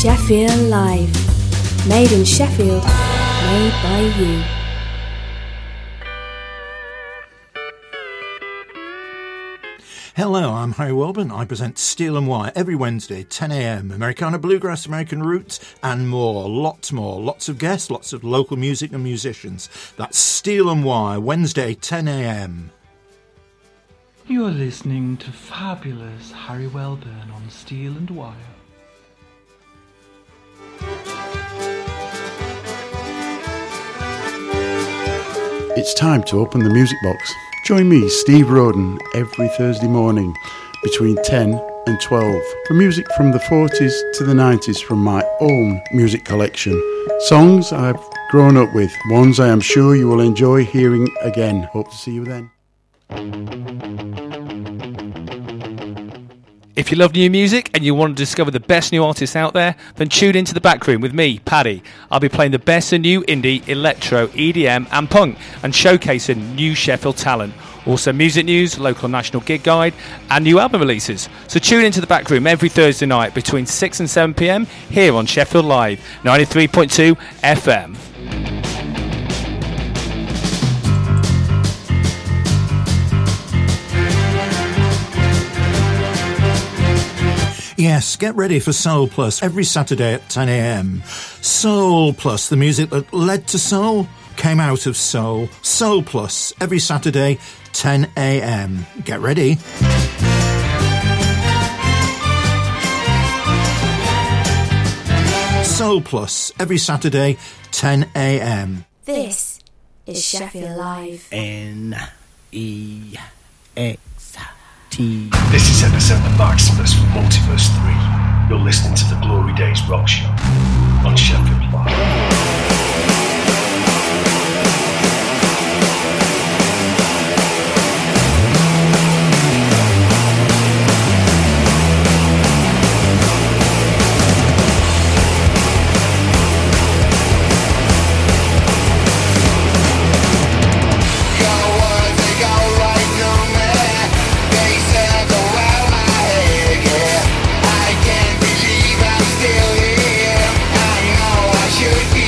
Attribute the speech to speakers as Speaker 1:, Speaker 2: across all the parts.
Speaker 1: Sheffield Live. Made in Sheffield, made by you.
Speaker 2: Hello, I'm Harry Welburn. I present Steel and Wire every Wednesday, 10 a.m. Americana Bluegrass, American Roots, and more. Lots of guests, lots of local music and musicians. That's Steel and Wire, Wednesday, 10 a.m.
Speaker 3: You're listening to fabulous Harry Welburn on Steel and Wire.
Speaker 4: It's time to open the music box. Join me, Steve Roden, every Thursday morning between 10 and 12 for music from the 40s to the 90s from my own music collection. Songs I've grown up with, ones I am sure you will enjoy hearing again. Hope to see you then.
Speaker 5: If you love new music and you want to discover the best new artists out there, then tune into The Back Room with me, Paddy. I'll be playing the best of new indie, electro, EDM and punk and showcasing new Sheffield talent. Also music news, local and national gig guide and new album releases. So tune into The Back Room every Thursday night between 6 and 7 p.m. here on Sheffield Live, 93.2 FM.
Speaker 2: Yes, get ready for Soul Plus every Saturday at 10 a.m. Soul Plus, the music that led to soul, came out of soul. Soul Plus, every Saturday, 10 a.m. Get ready. Soul Plus, every Saturday, 10 a.m.
Speaker 1: This is Sheffield Live.
Speaker 6: N-E-X-T.
Speaker 7: This is Epicenter Maximus from Multiverse 3. You're listening to the Glory Days Rock Show on Sheffield Live.
Speaker 8: Should be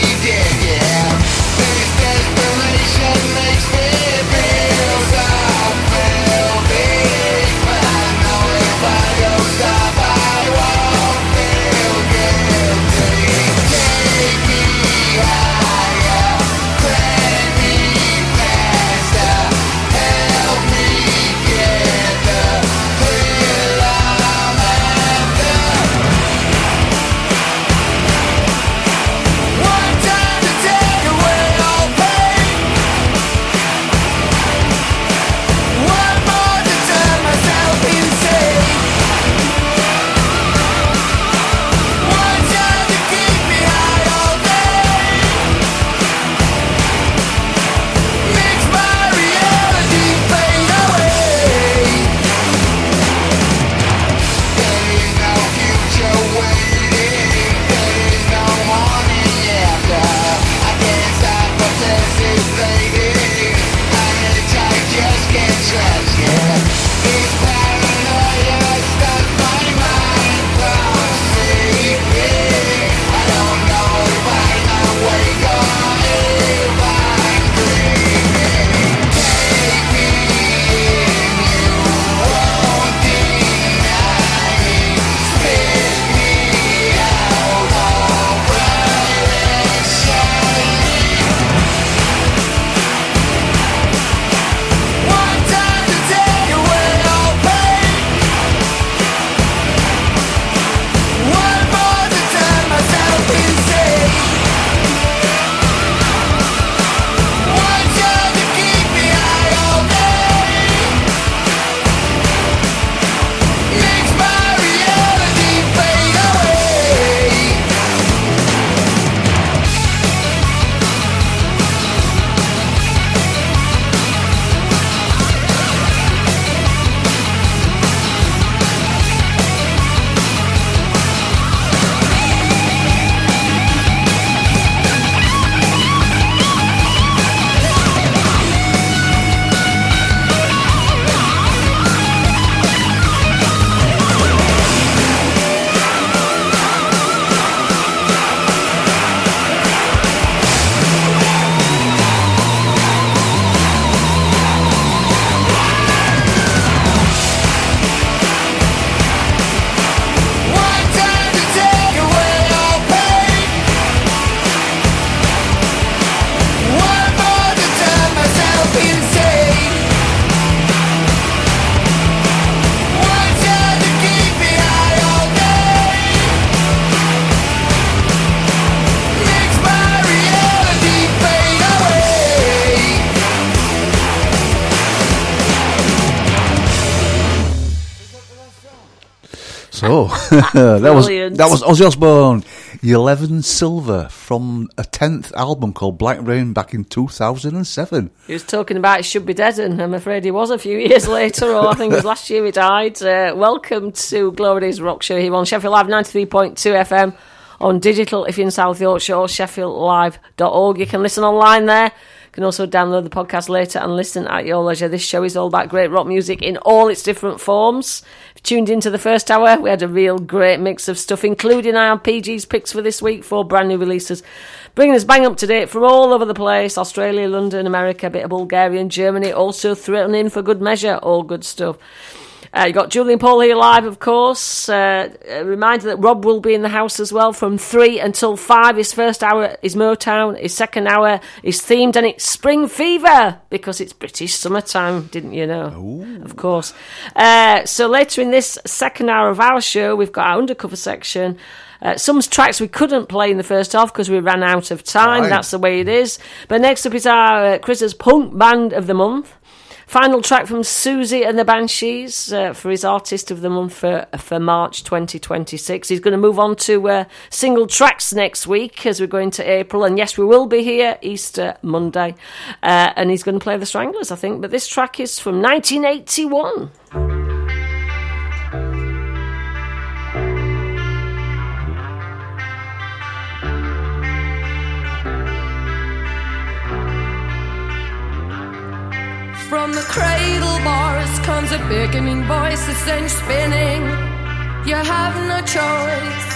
Speaker 8: that was Ozzy Osbourne. 11 Silver from a 10th album called Black Rain back in 2007.
Speaker 9: He was talking about he should be dead, and I'm afraid he was a few years later, or I think it was last year he died. Welcome to Glory Days Rock Show here on Sheffield Live 93.2 FM on digital if you're in South Yorkshire, or sheffieldlive.org. You can listen online there. You can also download the podcast later and listen at your leisure. This show is all about great rock music in all its different forms. If you tuned into the first hour, we had a real great mix of stuff, including our PG's picks for this week, 4 brand new releases, bringing us bang up to date from all over the place: Australia, London, America, a bit of Bulgaria and Germany, also thrown in for good measure, all good stuff. You got Julian Paul here live, of course. A reminder that Rob will be in the house as well from 3 until 5. His first hour is Motown. His second hour is themed, and it's Spring Fever, because it's British summertime, didn't you know? Ooh. Of course. So later in this second hour of our show, we've got our undercover section. Some tracks we couldn't play in the first half because we ran out of time. Right. That's the way it is. But next up is our Chris's Punk Band of the Month. Final track from Susie and the Banshees for his Artist of the Month for March 2026. He's going to move on to single tracks next week as we go into April. And yes, we will be here Easter Monday. And he's going to play The Stranglers, I think. But this track is from 1981.
Speaker 10: From the cradle bars comes a beckoning voice that sends you spinning. You have no choice.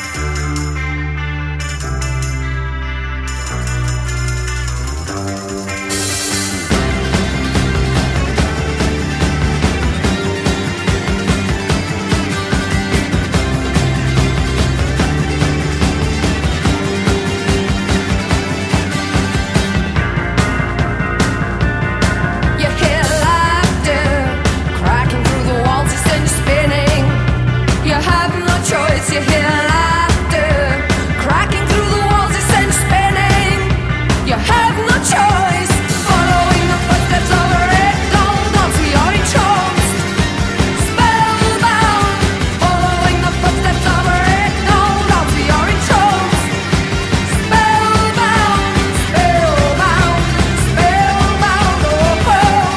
Speaker 10: You hear laughter cracking through the walls, it sends you spinning. You have no choice. Following the footsteps of a red gold onto your entranced. Spellbound. Following the footsteps of a red gold onto your entranced. Spellbound. Spellbound. Spellbound. Oh, oh.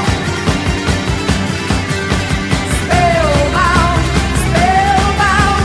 Speaker 10: Spellbound. Spellbound.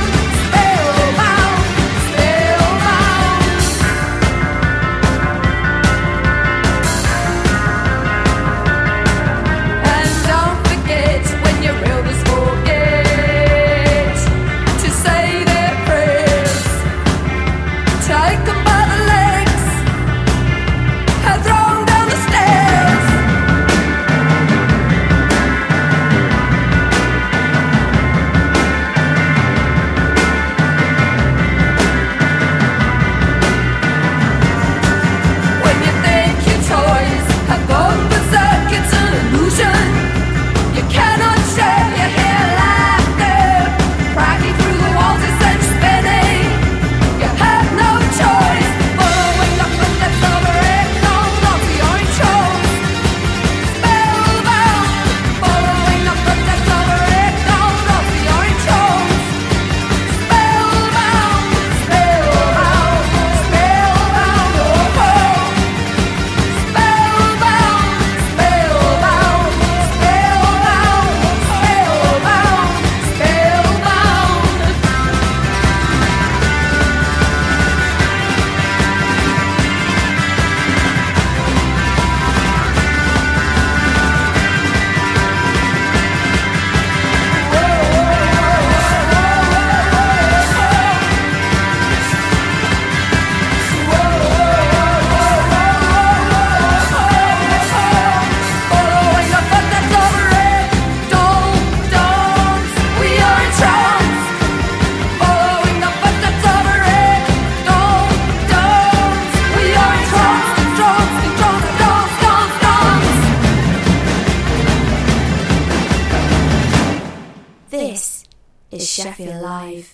Speaker 1: Sheffield Live.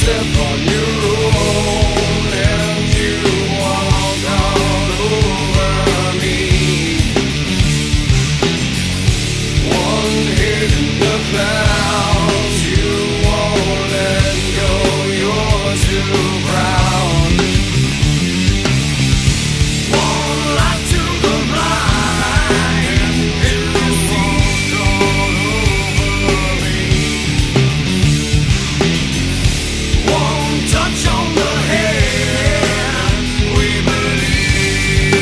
Speaker 10: step on your own and you walk all over me. One hit in the clouds, you won't let go, you're too proud. One life to the blind, and you walk all over me. One touch on the head, we believe.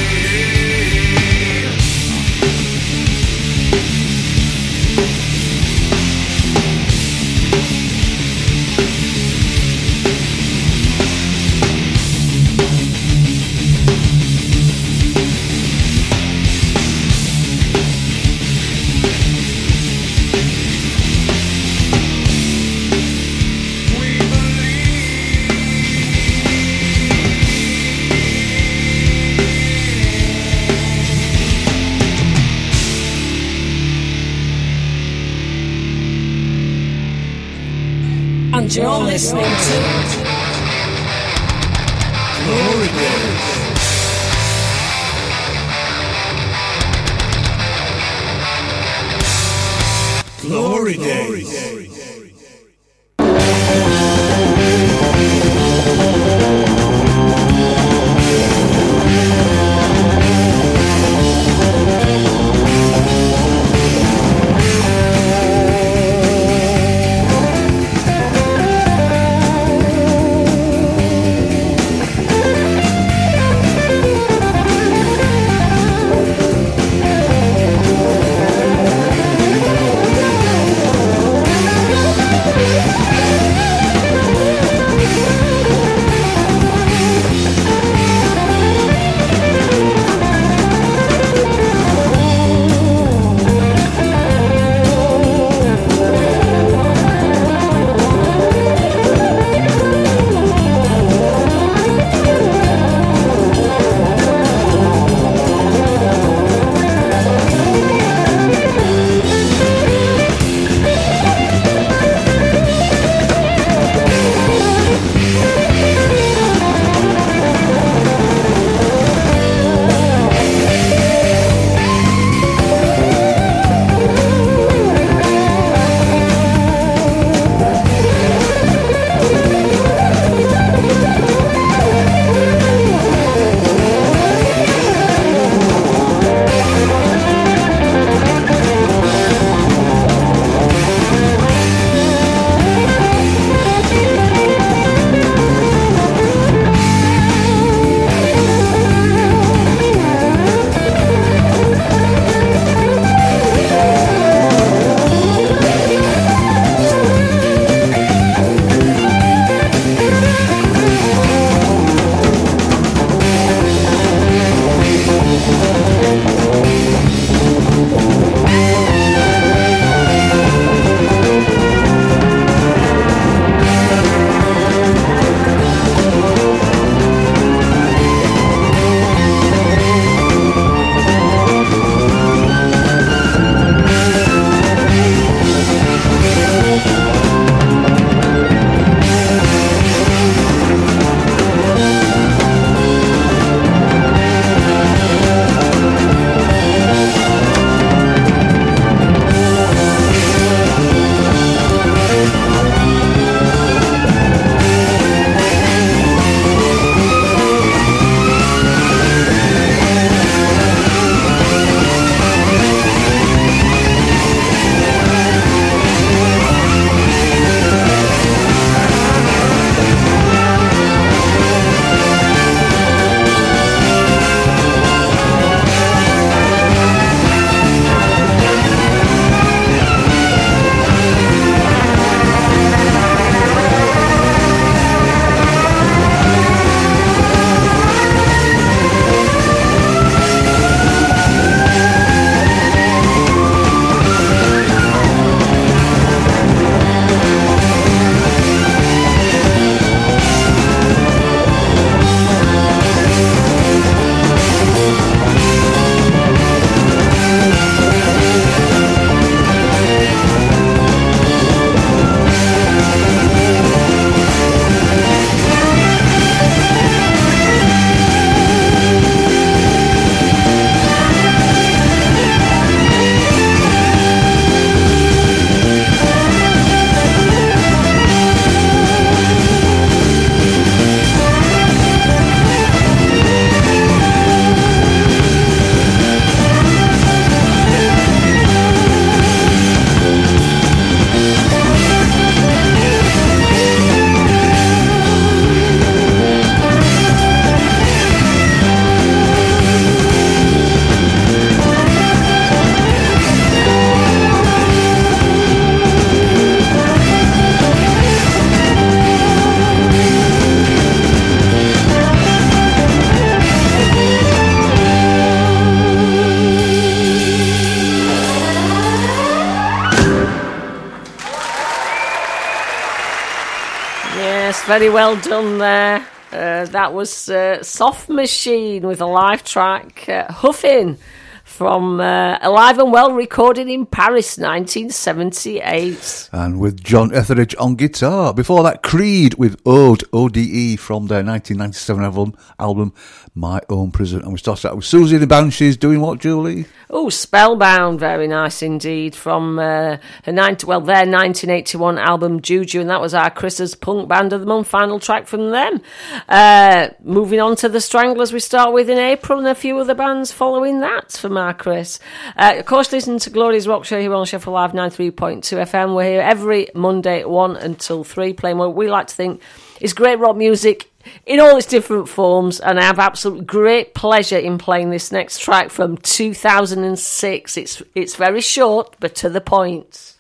Speaker 10: We
Speaker 9: And you're listening to
Speaker 10: Glory Days. Glory Days.
Speaker 9: Very well done there. That was Soft Machine with a live track, Huffin', from Alive and Well, recorded in Paris, 1978.
Speaker 8: And with John Etheridge on guitar. Before that, Creed with Ode, ODE, from their 1997 album My Own Prison. And we started out with Susie and the Banshees doing what, Julie?
Speaker 9: Oh, Spellbound, very nice indeed, from their 1981 album Juju, and that was our Chris's Punk Band of the Month, final track from them. Moving on to the Stranglers, we start with in April, and a few other bands following that from our Chris. Of course, listen to Glory's Rock Show here on Sheffield Live 93.2 FM. We're here every Monday at 1 until 3, playing what we like to think is great rock music in all its different forms, and I have absolute great pleasure in playing this next track from 2006. It's very short, but to the point.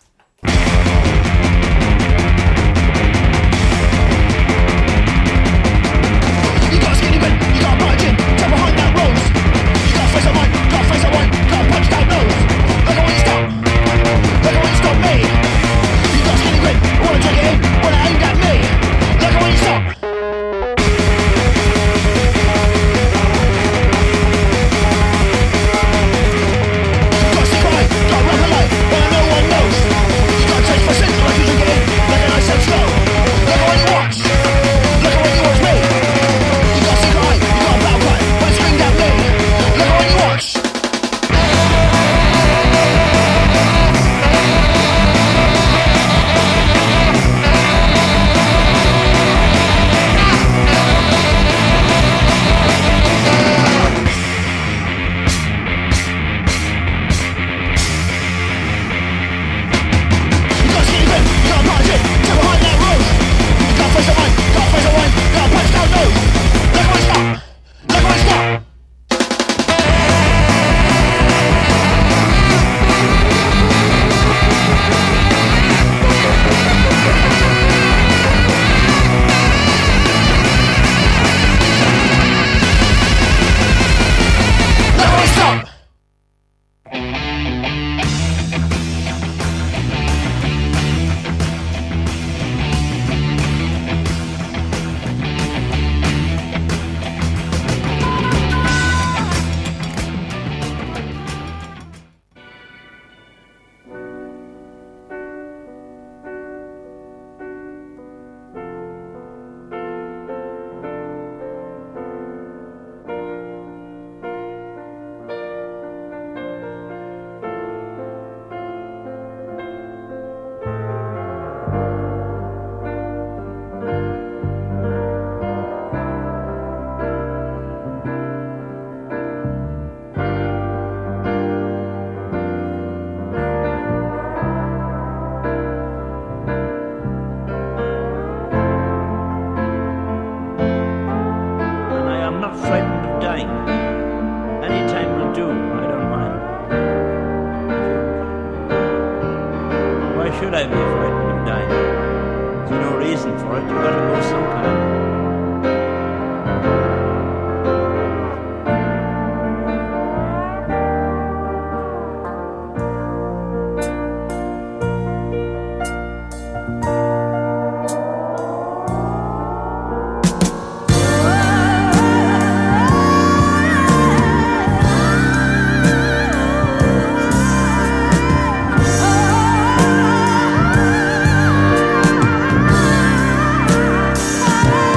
Speaker 10: Oh,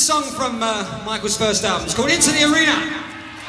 Speaker 11: song from Michael's first album. It's called Into the Arena.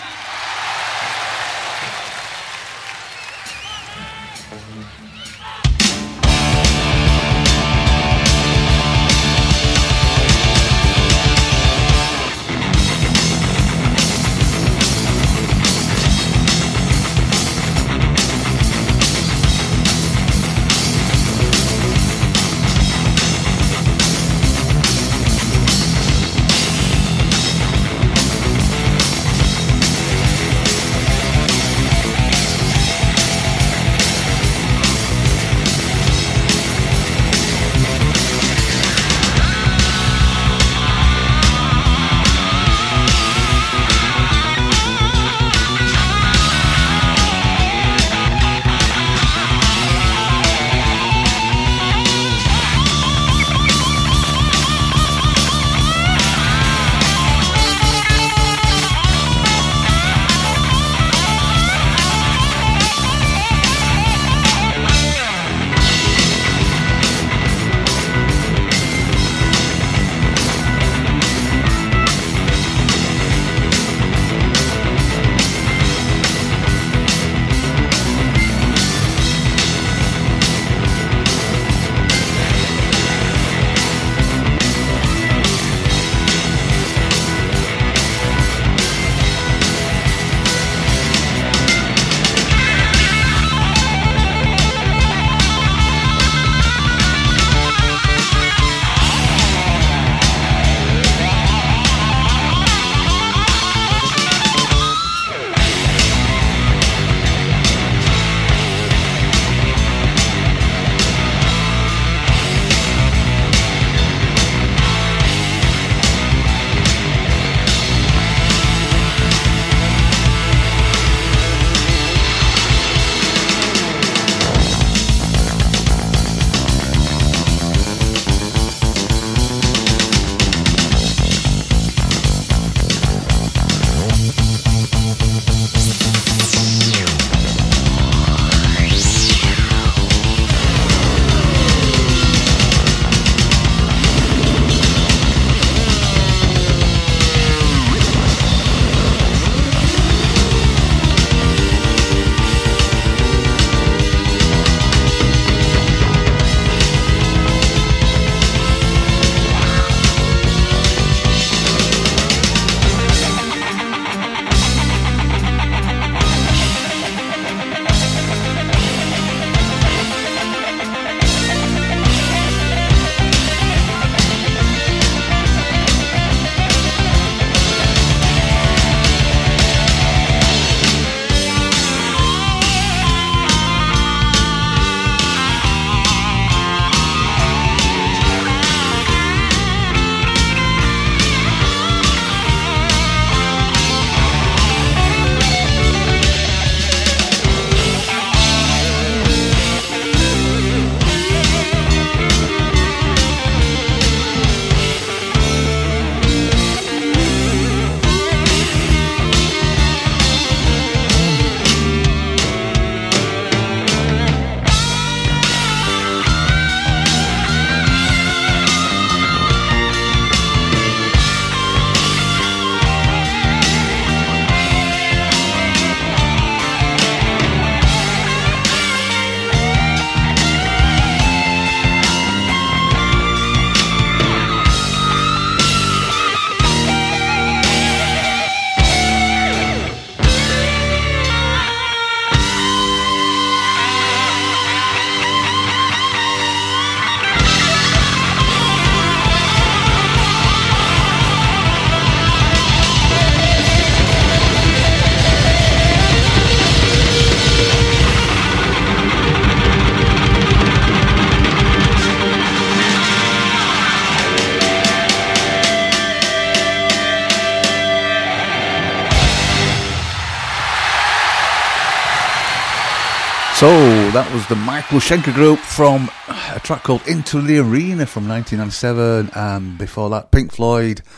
Speaker 8: So that was the Michael Schenker Group from a track called Into the Arena from 1997, and before that Pink Floyd,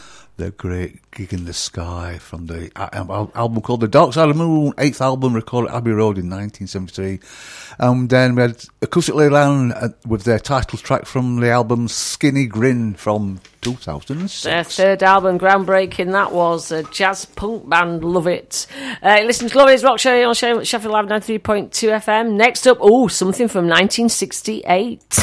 Speaker 8: the great Gig in the Sky from the album called The Dark Side of the Moon, 8th album recorded at Abbey Road in 1973. And then we had Acoustic Leyland with their title track from the album Skinny Grin from 2006.
Speaker 9: Their third album, groundbreaking, that was a jazz punk band, love it. Listen to Glory's Rock Show on Sheffield Live 93.2 FM. Next up, something from 1968.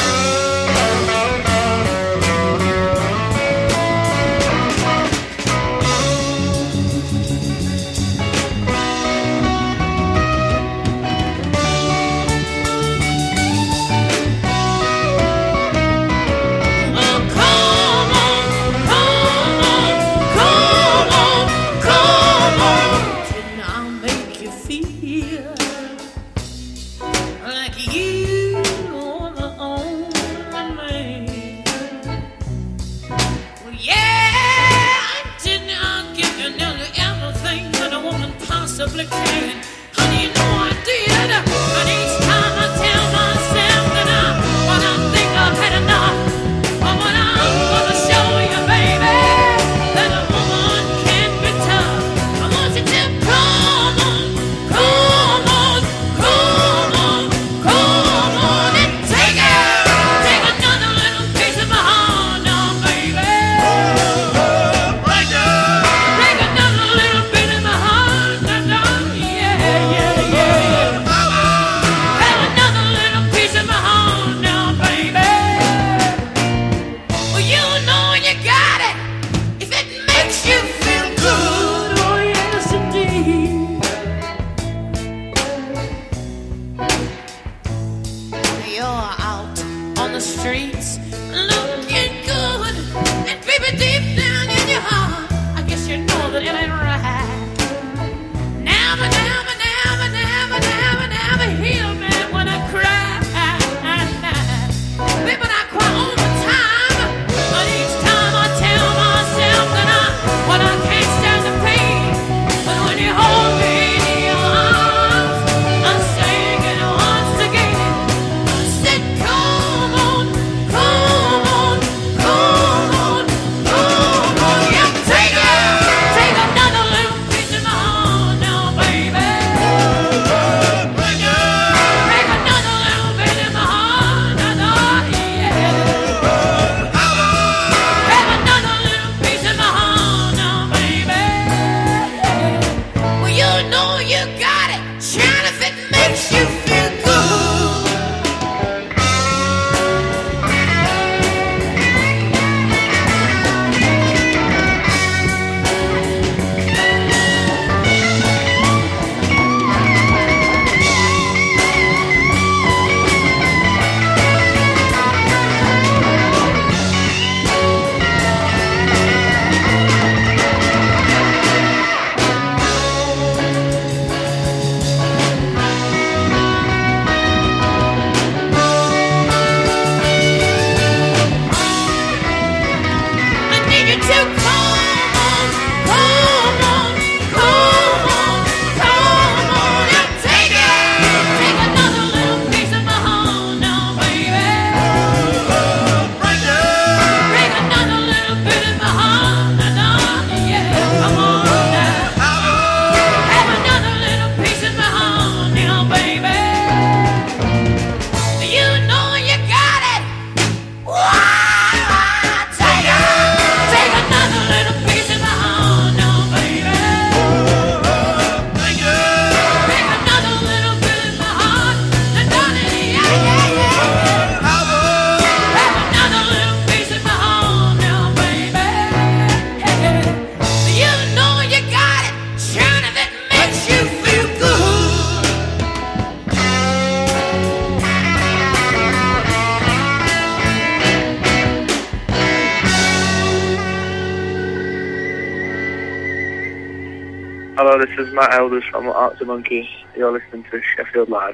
Speaker 12: Hello, this is Matt Elders from Arctic Monkey. You're listening to Sheffield Live.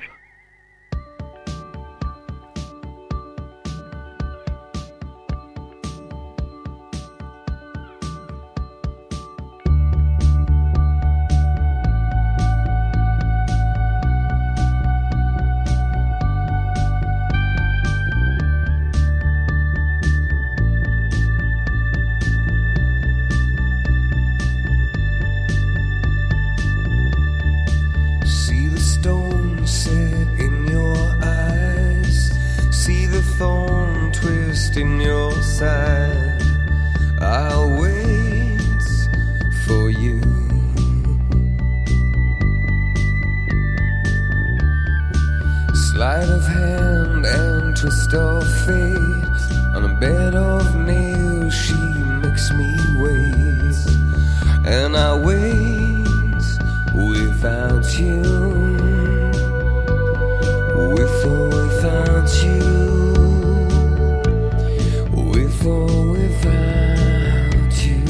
Speaker 13: lost in your side. I'll wait for you. Sleight of hand and twist of fate. On a bed of nails she makes me wait. And I wait without you. With or without you. With or without you.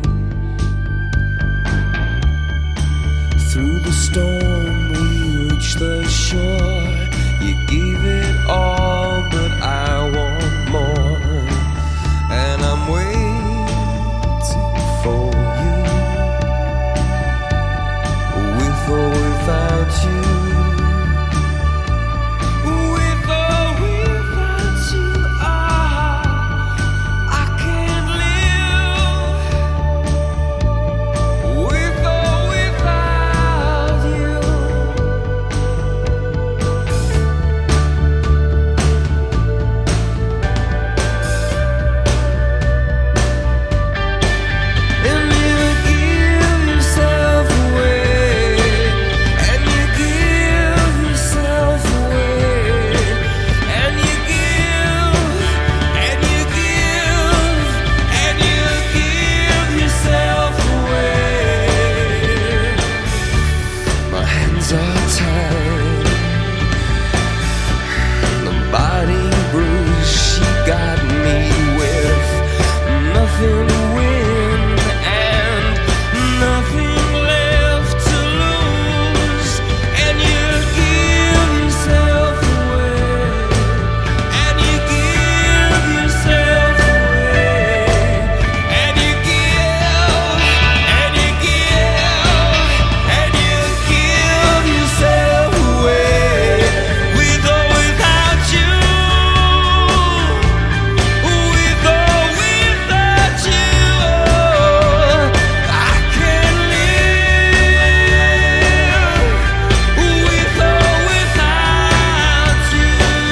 Speaker 13: Through the storm we reach the shore. You gave it all, but I want more. And I'm waiting for you. With or without you. With or without you, I can't live. With or without you. And you give yourself away. And you give yourself away. And you give. And you give. And you give yourself away. My hands are tied. The body bruise she got me with. Nothing to win and nothing left to lose. And you give yourself away. And you give yourself away. And you give. And you give. And you give yourself away. With or without you. With or without you. I can't live. With or without you.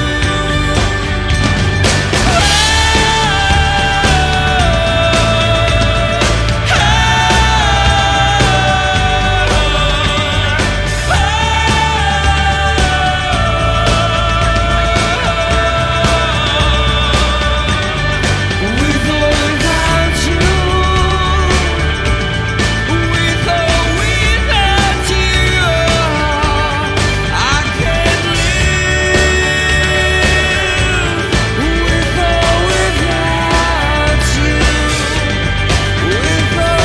Speaker 13: With or without you. With or without you. I can't live. With or without you. With or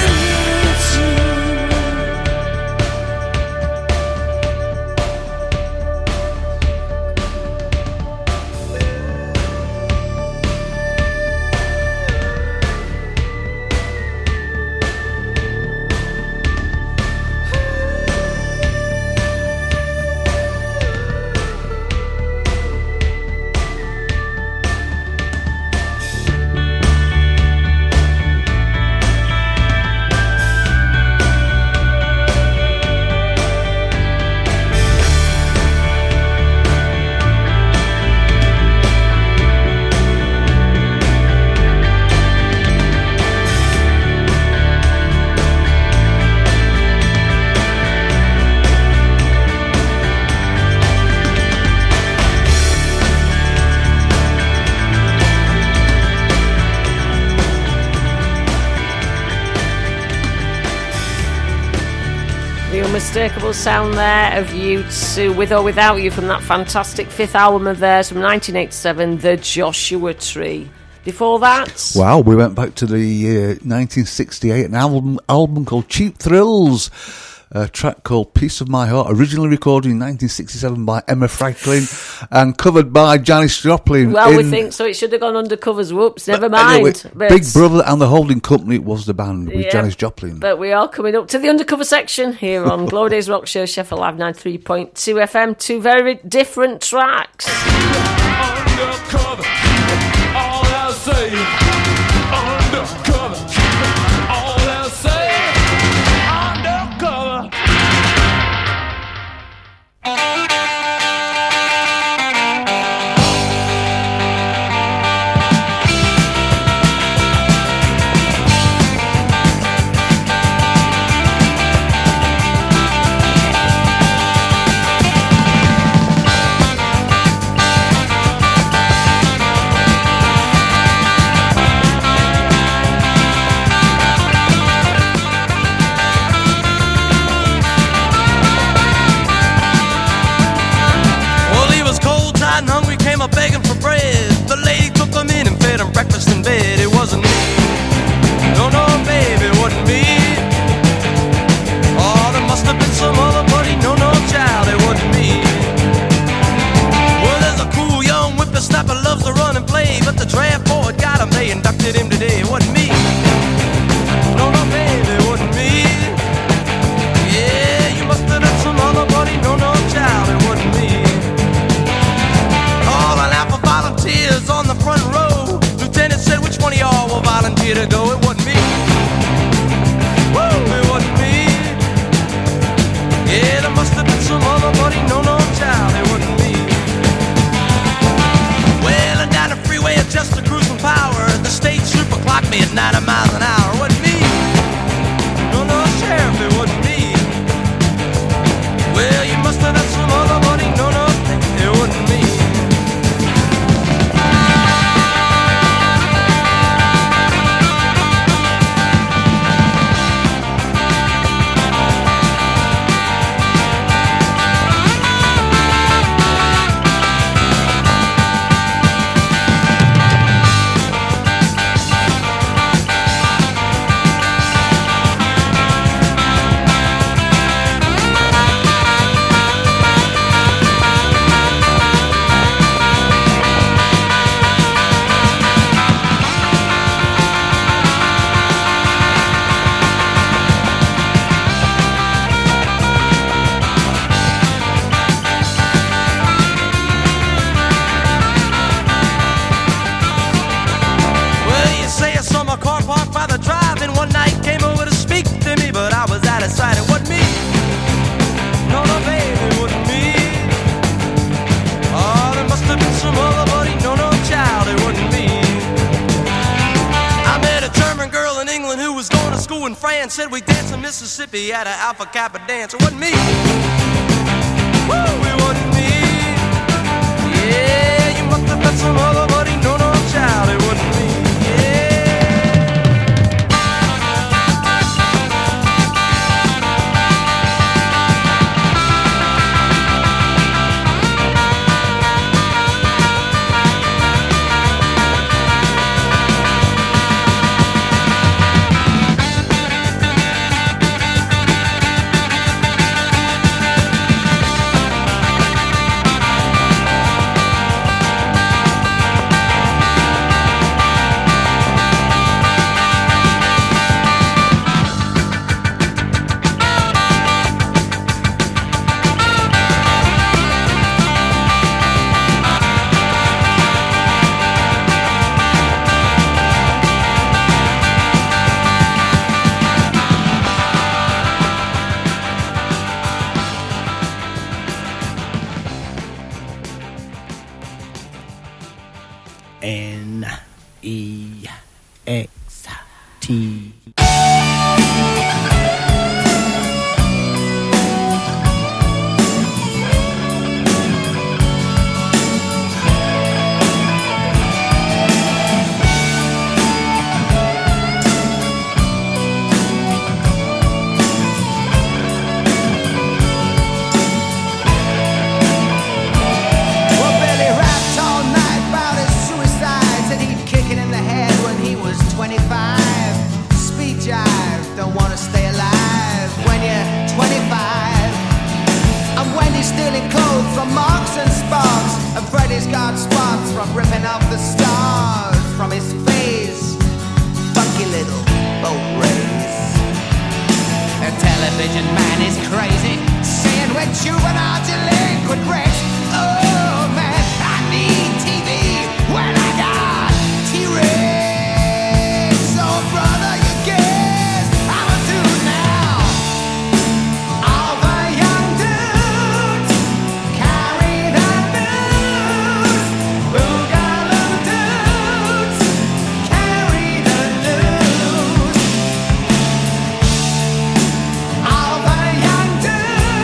Speaker 9: The unmistakable sound there of U2, With or Without You, from that fantastic fifth album of theirs from 1987, The Joshua Tree. Before that,
Speaker 8: Wow, we went back to the 1968, an album called Cheap Thrills, a track called Piece of My Heart, originally recorded in 1967 by Emma Franklin and covered by Janis Joplin.
Speaker 9: well, we think so. It should have gone undercovers. Whoops, never mind.
Speaker 8: Anyway,
Speaker 9: But-
Speaker 8: Big Brother and the Holding Company was the band with
Speaker 9: Yeah,
Speaker 8: Janis Joplin.
Speaker 9: But we are coming up to the undercover section here on Glory Days Rock Show, Sheffield Live 93.2 FM. Two very different tracks.
Speaker 10: Undercover, all I'll say. Undercover, all I'll say. Undercover.
Speaker 13: 90 miles an hour. It wasn't me. No, no, Sheriff, it wasn't me. Well, you must have met some other buddy. No, no, it wasn't me. Said we danced in Mississippi at an Alpha Kappa dance. It wasn't me. Woo, it wasn't me. Yeah, you must have met some other buddy. No, no, child, it wasn't me.
Speaker 6: N-E-X-T.
Speaker 14: All the young dudes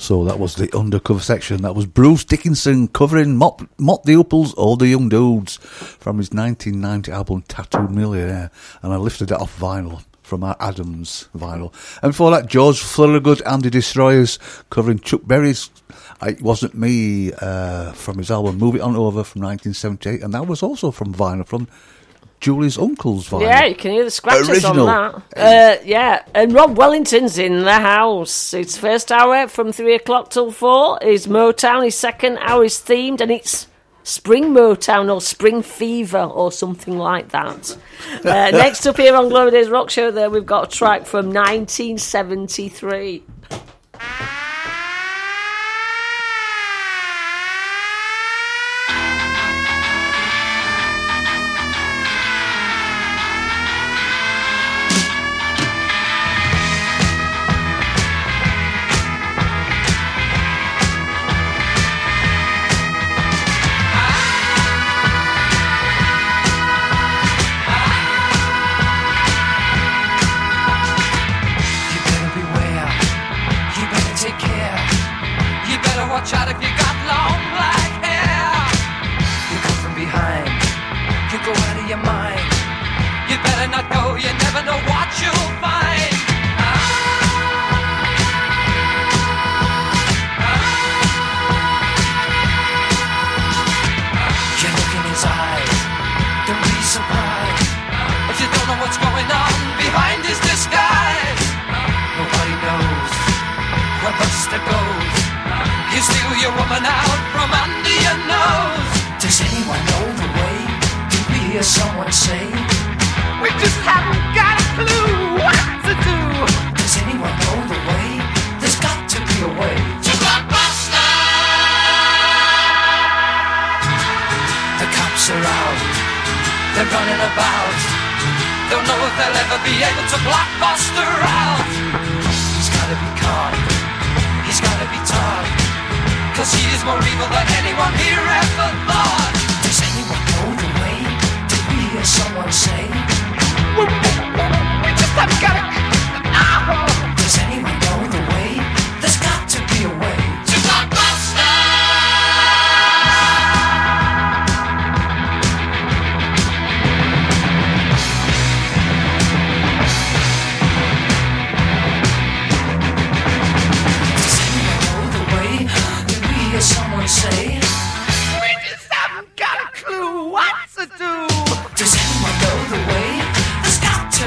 Speaker 8: also, that was the undercover section. That was Bruce Dickinson covering Mott the Upples, All the Young Dudes, from his 1990 album Tattooed Millionaire. And I lifted it off vinyl from our Adams vinyl. And before that, George Thorogood and the Destroyers covering Chuck Berry's It Wasn't Me from his album Move It On Over from 1978. And that was also from vinyl, from Julie's uncle's vinyl.
Speaker 9: Yeah, you can hear the scratches
Speaker 8: Original.
Speaker 9: on that. Yeah, and Rob Wellington's in the house. It's first hour from 3 o'clock till 4 is Motown. His second hour is themed, and it's Spring Motown or Spring Fever or something like that. Next up here on Glory Days Rock Show, there we've got a track from 1973.
Speaker 10: Watch out if you got long black hair. You come from behind, you go out of your mind. You better not go, you never know what you'll find. You look in his eyes, don't be surprised if you don't know what's going on behind his disguise. Nobody knows where Buster goes. You steal your woman out from under your nose. Does anyone know the way? Did we hear someone say? We just haven't got a clue what to do. Does anyone know the way? There's got to be a way to Blockbuster. The cops are out, they're running about. Don't know if they'll ever be able to block Buster out. He's gotta be caught, he's gotta be taught. 'Cause he is more evil than anyone here ever thought. Does anyone know the way? Did we hear someone say? We just haven't got it. Oh. Does anyone know the way? There's got to be a way to Blockbuster. Does anyone know the way? Hear someone say, we just haven't got a clue what to do. Does anyone know the way? There's got to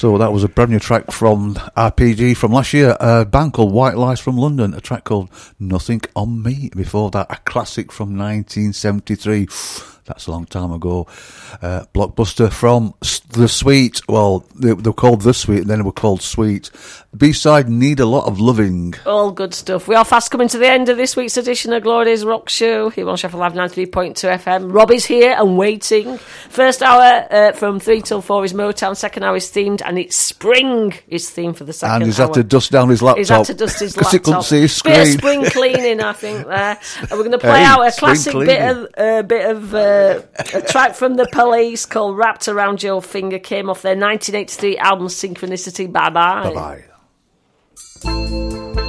Speaker 8: So that was a brand new track from RPG from last year, a band called White Lies from London, a track called Nothing on Me. Before that, a classic from 1973. That's a long time ago. Blockbuster from The Sweet. Well, they were called The Sweet, and then they were called Sweet. B-side, Need a Lot of Loving.
Speaker 9: All good stuff. We are fast coming to the end of this week's edition of Glory Days Rock Show here on Sheffield Live 93.2 FM. Robbie's here and waiting. First hour from 3 till 4 is Motown. Second hour is themed, and it's spring is themed for the second hour.
Speaker 8: And he's had to dust down his laptop.
Speaker 9: He's had to dust his laptop.
Speaker 8: Because he couldn't see his screen.
Speaker 9: Bit of spring cleaning, I think, there. And we're going to play out a classic bit of a track from The Police called Wrapped Around Your Finger. Came off their 1983 album Synchronicity. Bye-bye.
Speaker 8: Bye-bye.